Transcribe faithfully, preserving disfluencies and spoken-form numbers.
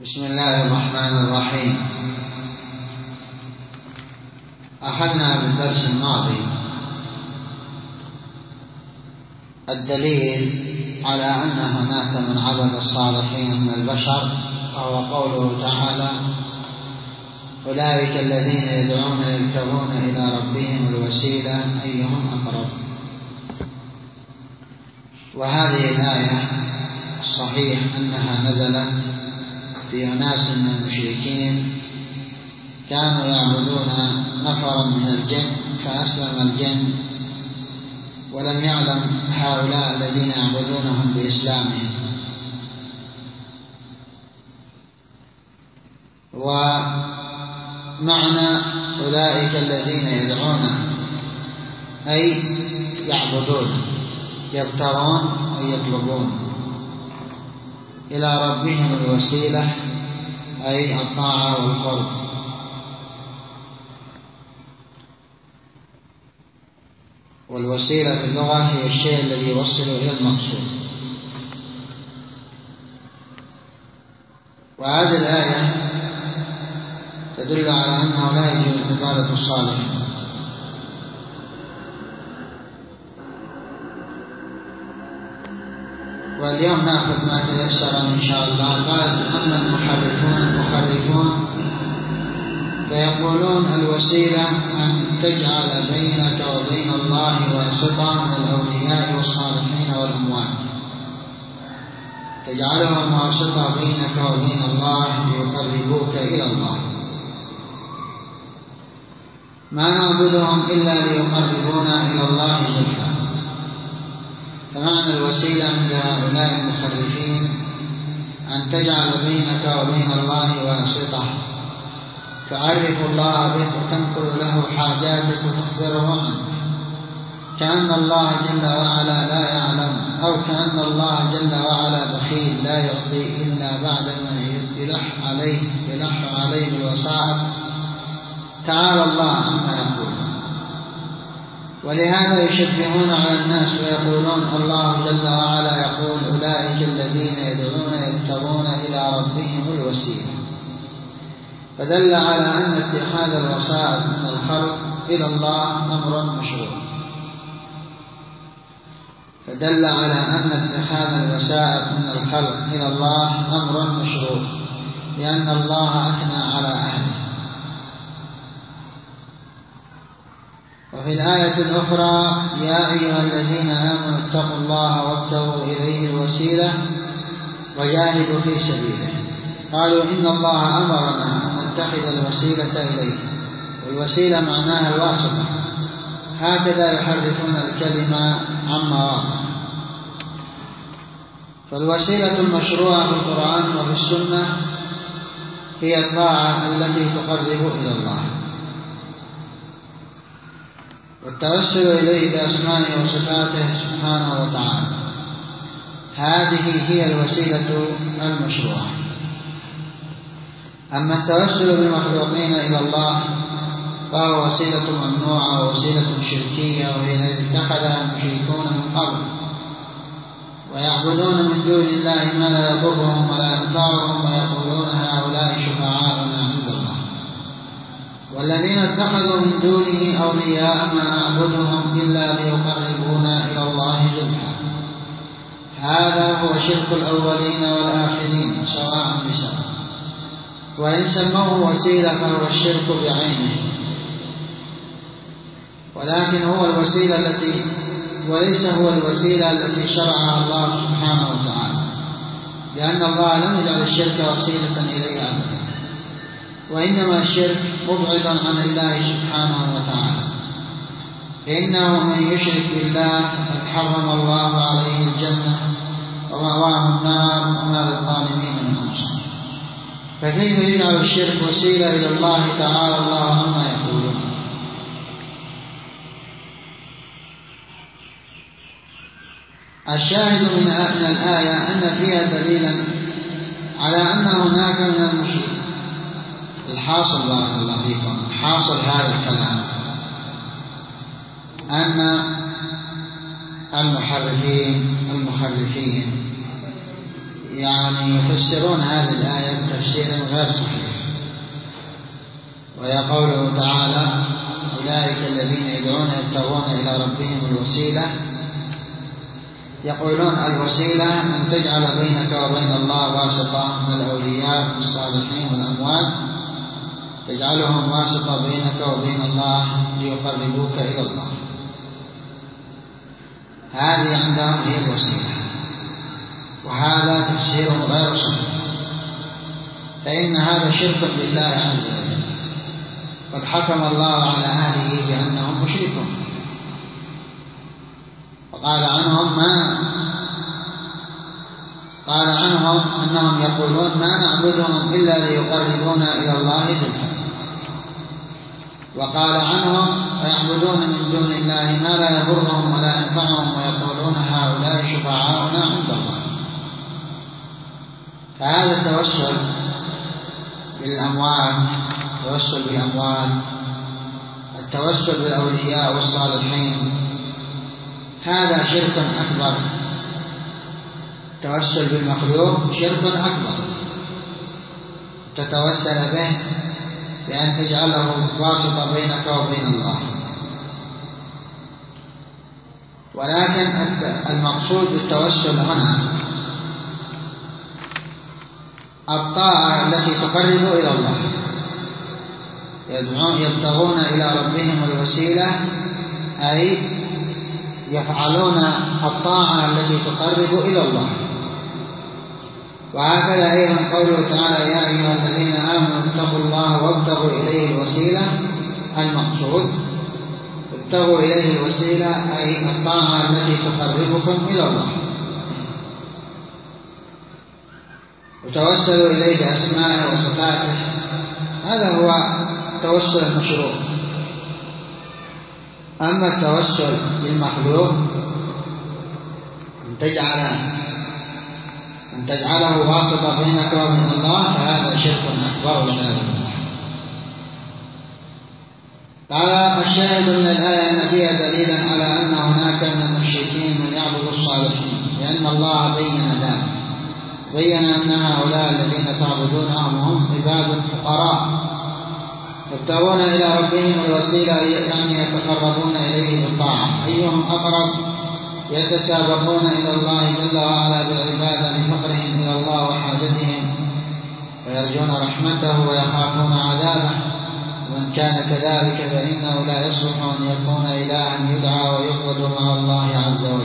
بسم الله الرحمن الرحيم. أخذنا بالدرس الماضي الدليل على أن هناك من عبد الصالحين من البشر، وهو قوله تعالى: أولئك الذين يدعون يبتغون إلى ربهم الوسيلة أيهم أقرب. وهذه الآية صحيح أنها نزلت في أناس من المشركين كانوا يعبدون نفرا من الجن، فأسلم الجن ولم يعلم هؤلاء الذين يعبدونهم بإسلامهم. ومعنى أولئك الذين يدعون أي يعبدون، يبتغون أي يطلبون إلى ربهم الوسيلة أي الطاعة والقرب. والوسيلة في اللغة هي الشيء الذي يوصل إلى المقصود. وهذه الآية تدل على أنه لا يجوز عبادة الصالحين. واليوم نأخذ ما تيسر إن شاء الله. قال: أما المحرفون المحرفون فيقولون الوسيلة أن تجعل بينك وبين الله واسطة من الأولياء والصالحين والأموات، تجعلهم واسطة بينك وبين الله ليقربوك إلى الله. ما نعبدهم إلا ليقربونا إلى الله زلفى. فمعنى الوسيلة عند هؤلاء المحرفين أن تجعل بينك وبين الله واسطة، تعرف الله به وتنقل له حاجاتك وتخبره عنه، كأن الله جل وعلا لا يعلم، أو كأن الله جل وعلا بخيل لا يعطي إلا بعدما يلح عليه يلح عليه بالوسائط. تعالى الله عما يقول. ولهذا يشبهون على الناس ويقولون الله جل وعلا يقول: أولئك الذين يدعون يبتغون إلى ربهم الوسيلة. فدل على أن اتخاذ الوسائط من الخلق إلى الله أمر مشروع. فدل على أن اتخاذ الوسائط من الخلق إلى الله أمر مشروع، لأن الله أثنى على أهله. وفي الآية الأخرى: يا أيها الذين آمنوا اتقوا الله وابتغوا إليه الوسيلة وجاهدوا في سبيله. قالوا: إن الله أمرنا أن نتخذ الوسيلة إليه، والوسيلة معناها الواسطة. هكذا يحرفون الكلمة عن مواضعه. فالوسيلة المشروعة في القرآن وفي السنة هي الطاعة التي تقرب إلى الله، والتوسل إليه بأسمائه وصفاته سبحانه وتعالى. هذه هي الوسيلة المشروعة. أما التوسل بالمخلوقين إلى الله فهو وسيلة ممنوعة ووسيلة شركية، وهي التي اتخذها المشركون من قبل، ويعبدون من دون الله ما لا يضرهم ولا ينفعهم، ويقولون هؤلاء شفعاؤنا عند الله. والذين اتخذوا من دونه أولياء ما نعبدهم إلا ليقربونا إلى الله زلفى. هذا هو شرك الأولين والآخرين سواء بسواء. وإن سموه وسيلة فهو الشرك بعينه، ولكن هو الوسيلة التي وليس هو الوسيلة التي شرعها الله سبحانه وتعالى، لأن الله لم يجعل الشرك وسيلة إليه أبدا. وإنما الشرك مبعد عن الله سبحانه وتعالى. إنه من يشرك بالله فقد حرم الله عليه الجنة ومأواه النار وما للظالمين من أنصار. فكيف يجعل الشرك وسيلة إلى الله تعالى الله عما يقولون؟ الشاهد من الآية أن فيها دليلا على أن هناك من المشركين. الحاصل بارك الله فيكم، حاصل هذا الكلام أن المحرفين المخرفين يعني يفسرون هذه الآية بتفسير غير صحيح. وهي قوله تعالى: أولئك الذين يدعون يبتغون إلى ربهم الوسيلة. يقولون الوسيلة أن تجعل بينك وبين الله واسطة من الأولياء والصالحين والأموات، تجعلهم واسطة بينك وبين الله ليقربوك إلى الله. هذه عندهم هي الوسيلة، وهذا تفسير غير صحيح، فإن هذا شرك بالله عز وجل، قد حكم الله على أهله بأنهم مشركون، وقال عنهم ما قال عنهم أنهم يقولون ما نعبدهم إلا ليقربونا إلى الله زلفى، وقال عنهم ويعبدون من دون الله ما لا يضرهم ولا ينفعهم ويقولون هؤلاء شفعاؤنا عند الله. فهذا التوسل بالأموات، التوسل بالأموات، التوسل بالأولياء والصالحين، هذا شرك أكبر. التوسل بالمخلوق شرك أكبر، تتوسل به بأن تجعله واسطة بينك وبين الله. ولكن المقصود بالتوسل هنا الطاعة التي تقرب إلى الله، يبتغون إلى ربهم الوسيلة، أي يفعلون الطاعة التي تقرب إلى الله. وهكذا أيضا قوله تعالى: يا أيها الذين آمنوا اتقوا الله وابتغوا إليه الوسيلة. المقصود ابتغوا إليه الوسيلة أي الطاعة التي تقربكم إلى الله، وتوسلوا إليه بأسمائه وصفاته. هذا هو التوسل المشروع. أما التوسل بالمخلوق أن تجعل أن تجعله واسطة بينك وبين الله، فهذا شرك أكبر والعياذ بالله. قال: الشاهد من الآية أن فيها دليلا على أن هناك من المشركين من يعبد الصالحين، لأن الله بين ذلك، بين أن هؤلاء الذين تعبدونهم هم عباد فقراء يبتغون إلى ربهم الوسيلة، يعني يتقربون إليه بالطاعة. أيهم أقرب؟ يتسابقون إلى الله جل وعلا بالعبادة لفقرهم إلى الله وحاجتهم، ويرجون رحمته ويخافون عذابه. ومن كان كذلك فإنه لا يصلح أن يكون إلها يدعى ويعبد مع الله عز